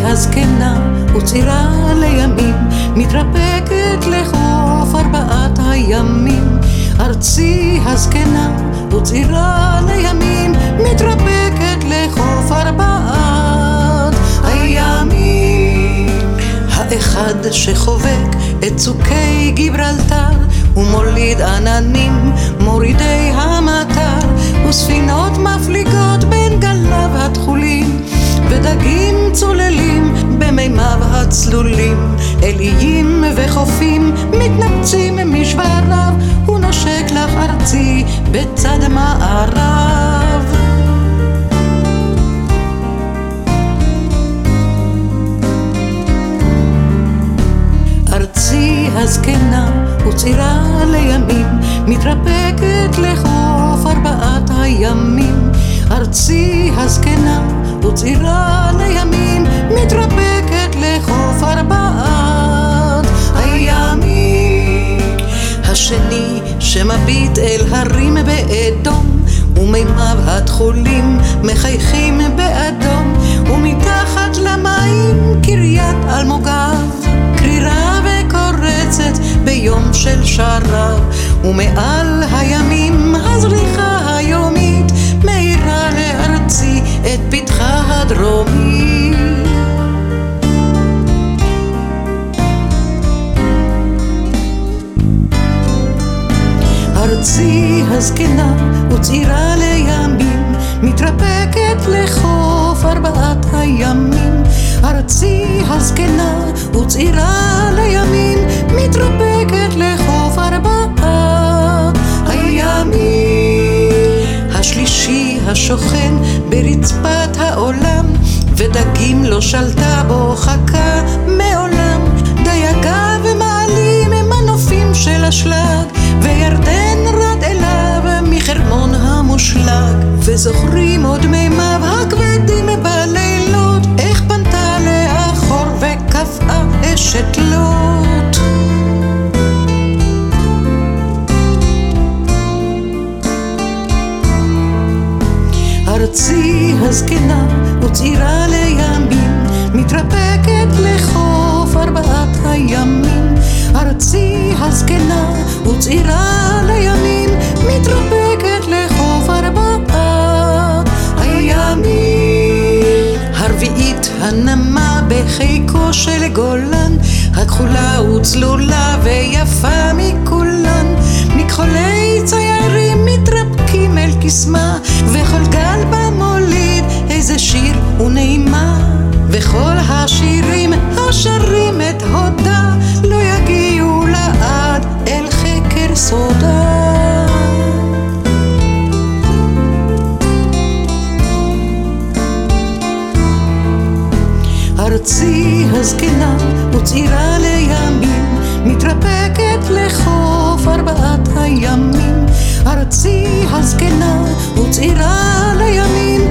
הזקנה וצעירה לימים, מתרפקת לחוף ארבעת הימים. ארצי הזקנה וצעירה לימים, מתרפקת לחוף ארבעת הימים. האחד שחובק את צוקי גיברלטר ומוליד עננים מורידי המטר, וספינות מפליגות בין גליו התכולים, ודגים צוללים במימיו הצלולים. אליים וחופים מתנפצים משבריו, הוא נושק לך ארצי בצד מערב. ארצי הזקנה וצעירה לימים, מתרפקת לחוף ארבעת הימים. ארצי הזקנה וצעירה לימים, מתרפקת לחוף ארבעת הימים. השני שמביט אל הרים באדום, ומימיו התכולים מחייכים באדום, ומתחת למים קריית אלמוגב, קרירה וקורצת ביום של שרב, ומעל הימים הזריחה היומית מאירה לארצי את פתחה הדרומי. ארצי הזקנה וצעירה לימים, מתרפקת לחוף ארבעת הימים. ארצי הזקנה וצעירה לימים, מתרפקת לחוף ארבעת הימים. השלישי השוכן ברצפת העולם, ודגים לא שלטה בו חכה מעולם. דייגיו מעלים מנופים של אשלג, וירדן רד אליו מחרמון המושלג. וזוכרים עוד מימיו הכבדים בלילות, איך פנתה לאחור וקפאה אשת לוט. ארצי הזקנה וצעירה לימים, מתרפקת לחוף ארבעת הימים. ארצי הזקנה וצעירה לימים, מתרפקת לחוף ארבעת הימים. הרביעית הנמה בחיקו של גולן, הכחולה וצלולה ויפה מכולן. מכחולי ציירים מתרפקים אל קסמה, וכל גל במוליד איזה שיר ונעימה. וכל השירים השרים את הודה, לא יגיעו לעד אל חקר סודה. ארצי הזקנה וצעירה לימים, מתרפקת לחוף ארבעת הימים. ארצי הזקנה וצעירה לימים,